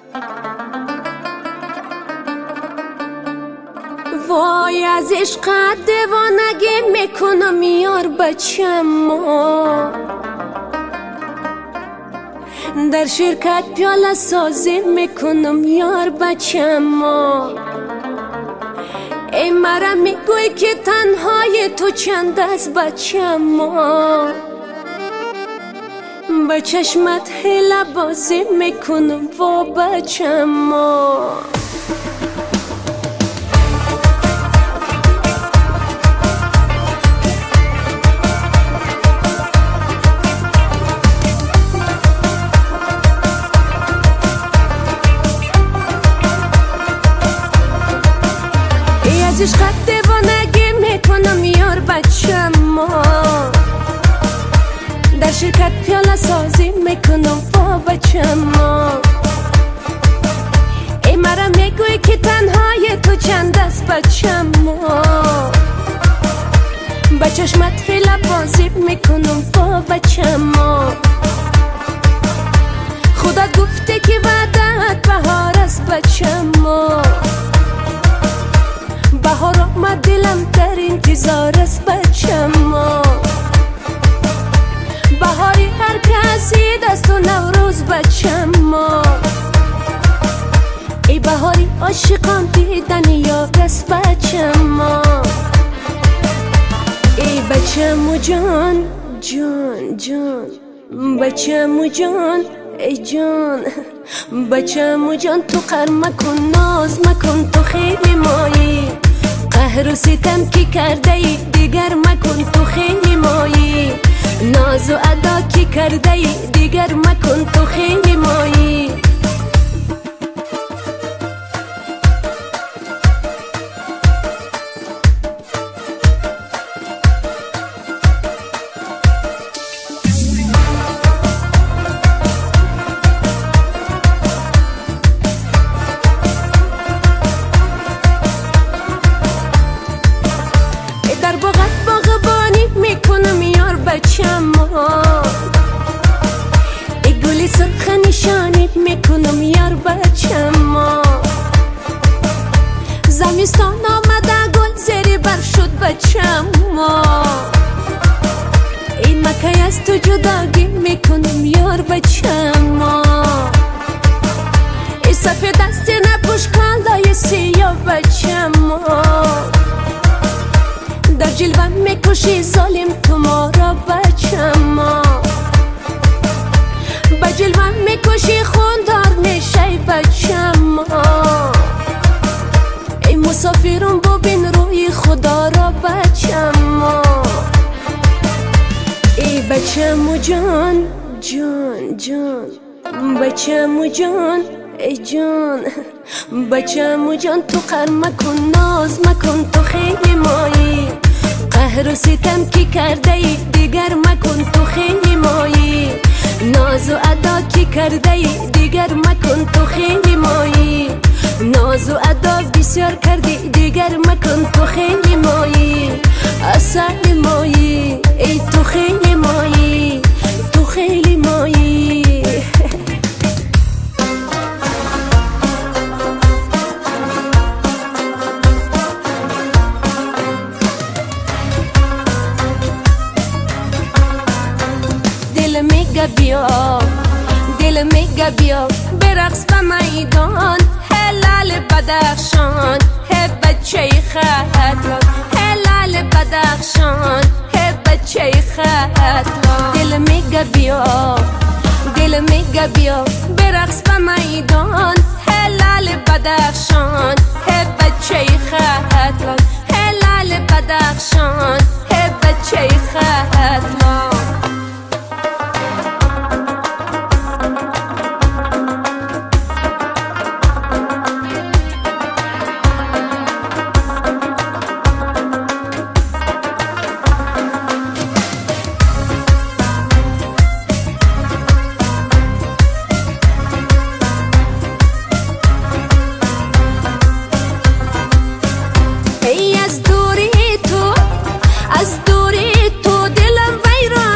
وای از عشقت دیوانگی میکنم یار بچم ما، در شرکت پیاله سازی میکنم یار بچم ما. ای مرا میگوی که تنهای تو چند است بچم ما، با چشمت حیله بازی میکنم وا بچم ما. از عشقت دیوانگی میکنم یار بچم ما، در شرکت پیاله سازی میکنم با بچم ما. ای مرا میگوی که تنهای تو چند است بچم ما، با چشمت حیله بازی میکنم با بچم ما. خدا گفته که بعدت بهار است بچم ما، بهار آمد دلم در انتظار است بچم ما. بهاری هر کسی دست و نوروز بچم ما، ای بهاری عاشقان دیدن یار است بچم ما. ای بچم و جان جان جان بچم و جان ای جان بچم و جان، تو قهر مکن ناز مکن تو خیلی مایی، قهر و ستم کی کرده ای دیگر مکن تو خیلی مایی، ناز و ادا کی کرده ای دیگر مکن تو خیلی مایی. در باغت باغبانی میکنم یار بچم ما، ای گلی سرخ نشانی میکنم یار بچم ما. زمستان آمده گل زیر بر شد بچم ما، ای مکه از تو جداگی میکنم یار بچم ما. ای سفید دست نپوش کالای سیاه بچم ما، در جلوه میکشی ظالم تو ما را بچم ما. با جلوه میکشی خوندار میشی بچم ما، ای مسافرون ببین روی خدا را بچم ما. ای بچم و جان جان جان بچم و جان ای جان بچم و جان، تو قهر مکن ناز مکن تو خیلی مایی، قهر و ستم کی کرده ای دیگر مکن تو خیلی مایی، ناز و ادا کی کرده ای دیگر مکن تو خیلی مایی، ناز و ادا بسیار کردی دیگر مکن تو خیلی مایی. اصل مایی ای تو خیلی مایی تو خیلی مایی. دل میگه بیا دل میگه بیا برقص به میدان، هلال بدخشان هی بچه خطلان، هلال بدخشان هی بچه خطلان. دل میگه بیا دل میگه بیا برقص به میدان، هلال بدخشان هی بچه خطلان، هلال بدخشان هی بچه خطلان. از دوری تو دلم ویران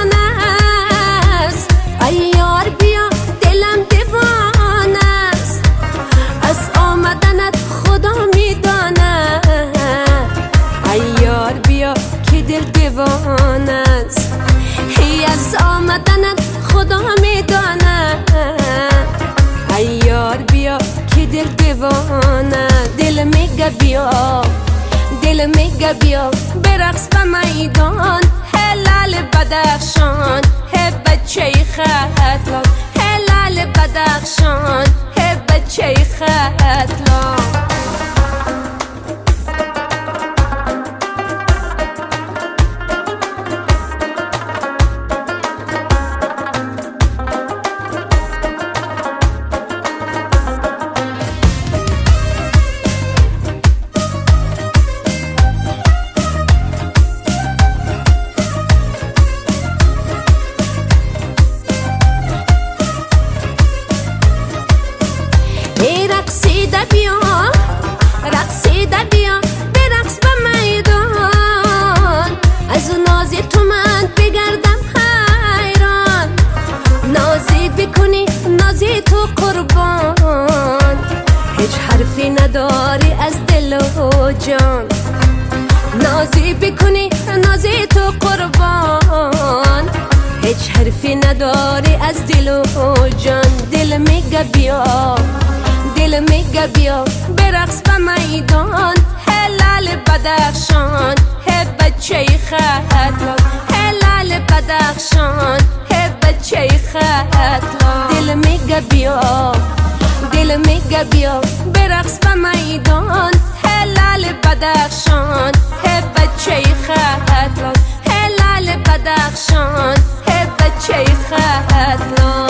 میگه بیا، دل میگه بیا برقص به میدان. هلال بدخشان هی بچه ختلان، هلال بدخشان هی بچه ختلان. رقصیده بیا، رقصیده بیا برقص به میدان. از ناز تو من بگردم حیران، نازی بکنی نازی تو قربان. هیچ حرفی نداری از دل و جان، نازی بکنی نازی تو قربان. هیچ حرفی نداری از دل و جان. دل میگه بیا، دل میگه بیا برقص به میدان. هلال بدخشان هی بچه ختلان، هلال بدخشان هی بچه ختلان. دل میگه بیا، دل میگه بیا برقص به میدان. هلال بدخشان هی بچه ختلان، هلال بدخشان هی بچه ختلان.